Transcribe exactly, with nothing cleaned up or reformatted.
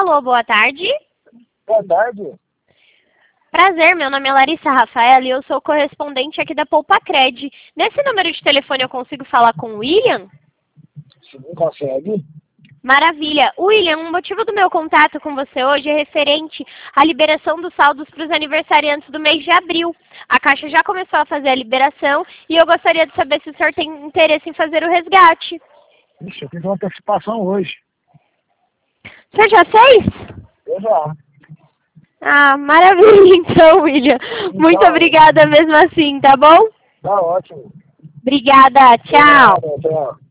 Alô, boa tarde. Boa tarde. Prazer, meu nome é Larissa Rafaela e eu sou correspondente aqui da Poupacred. Nesse número de telefone eu consigo falar com o William? Sim, consegue? Maravilha. William, o motivo do meu contato com você hoje é referente à liberação dos saldos para os aniversariantes do mês de abril. A Caixa já começou a fazer a liberação e eu gostaria de saber se o senhor tem interesse em fazer o resgate. Ixi, eu fiz uma antecipação hoje. O senhor já fez? Eu já. Ah, maravilha então, William. Muito Então, obrigada mesmo assim, tá bom? tá ótimo. Obrigada, tchau. Obrigado, tchau.